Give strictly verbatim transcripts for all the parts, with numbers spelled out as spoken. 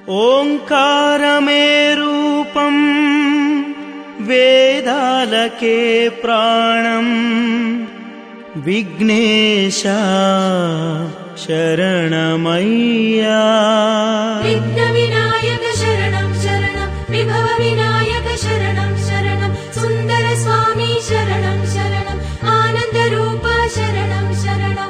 ఓంకారమే రూపం వేదాలకే ప్రాణం విఘ్నేశ శరణమయ్యా. విఘ్న వినాయక శరణం శరణం విభవ వినాయక శరణం శరణం సుందర స్వామి శరణం శరణం ఆనంద రూప శరణం శరణం.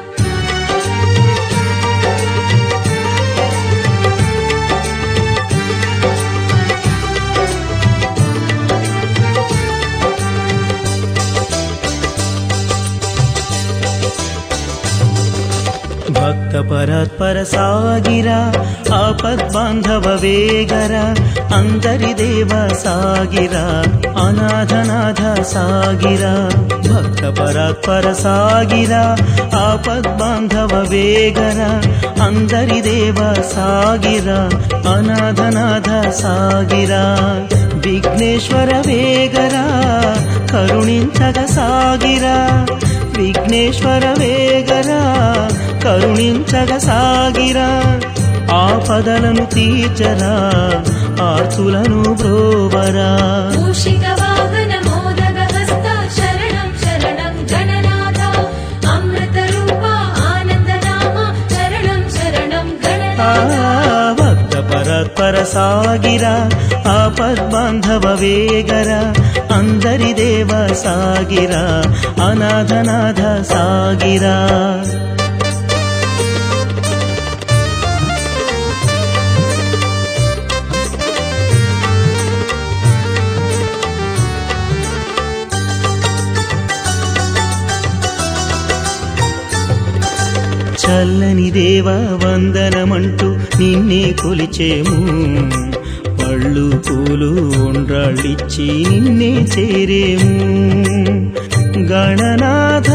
భక్త పరాత్పర సాగిరా ఆపద్బాంధవ వేగరా అందరి దేవ సాగిరా అనాథనాథ సాగిరా. భక్త పరాత్పర సాగిరా ఆపద్బాంధవ వేగరా అందరి దేవ సాగిరా అనాథనాథ సాగిరా. విఘ్నేశ్వర వేగరా కరుణించగ సాగిరా విఘ్నేశ్వర వేగరా కరుణించగ సాగిరా. ఆపదలను తీర్చరా ఆర్తులను బ్రోవరా. మూషిక వాహన మోదక హస్త శరణం శరణం గణనాథ అమృత రూప ఆనంద నామ శరణం శరణం గణనాథ. భక్త పరాత్పర సాగిరా ఆపద్బాంధవ వేగరా అందరి దేవ సాగిరా అనాథనాథ సాగిరా. చల్లని దేవ వందనమంటూ నిన్నే కొలిచేము పళ్ళు పూలు ఉండ్రాళ్ళిచ్చి నిన్నే చేరేము. గణనాథ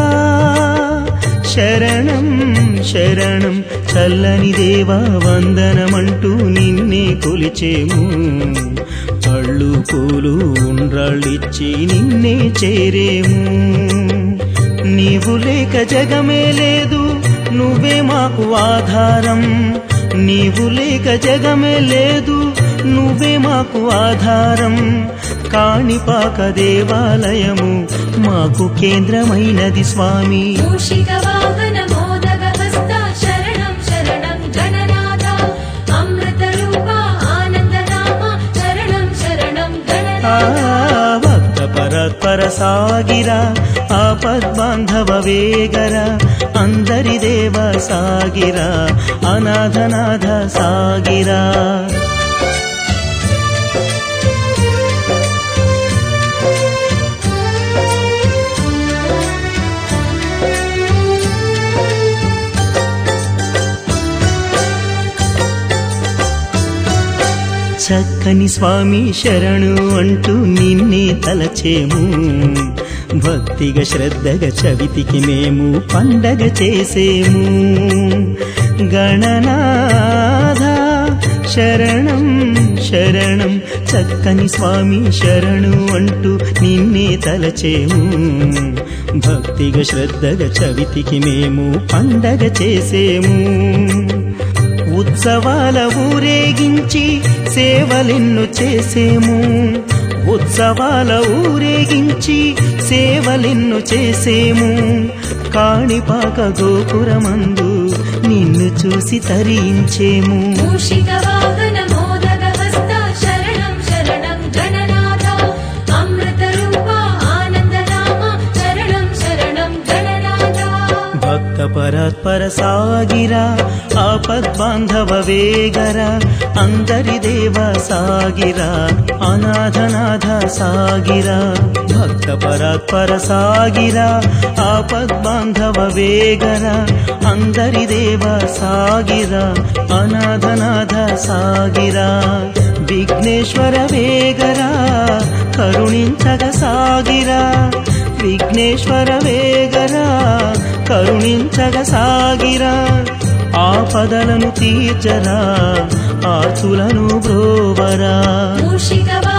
శరణం శరణం చల్లని దేవ వందనమంటూ నిన్నే కొలిచేము పళ్ళు పూలు ఉండ్రాళ్ళిచ్చి నిన్నే చేరేము. నీవు లేక జగమే లేదు నువ్వే మాకు ఆధారం నీవు లేక జగమే లేదు నువ్వే మాకు ఆధారం. కాణిపాక దేవాలయము మాకు కేంద్రమైనది స్వామి. మూషిక వాహన మోదక హస్త శరణం శరణం గణనాథ అమృత రూప ఆనంద నామ శరణం శరణం గణనాథ. భక్త పరాత్పర సాగిరా ఆపద్బాంధవ వేగరా అందరి దేవ సాగిరా అనాథనాథ సాగిరా. చక్కని స్వామి శరణు అంటూ నిన్నే తలచేము భక్తిగా శ్రద్ధగా చవితికి మేము పండగ చేసేము. గణనాథ శరణం శరణం చక్కని స్వామి శరణు అంటూ నిన్నే తలచేము భక్తిగా శ్రద్ధగా చవితికి మేము పండగ చేసేము. ఉత్సవాల ఊరేగించి సేవలెన్ను చేసేము ఉత్సవాల ఊరేగించి సేవలెన్ను చేసేము. కాణిపాక గోపురమందు నిన్ను చూసి తరించేము. మూషిక వాహన మోదక హస్త శరణం శరణం గణనాథ అమృత రూప ఆనంద నామ శరణం శరణం గణనాథ. భక్త పరాత్పర సాగిరా ఆపద్బాంధవ వేగరా అందరి దేవ సాగిరా అనాథనాథ సాగిరా. భక్త పరాత్పర సాగిరా ఆపద్బాంధవ వేగరా అందరి దేవ సాగిరా అనాథనాథ సాగిరా. విఘ్నేశ్వర వేగరా కరుణించగ సాగిరా విఘ్నేశ్వర వేగరా కరుణించగ సాగిరా. ఆపదలను తీర్చరా ఆర్తులను బ్రోవరా. మూషిక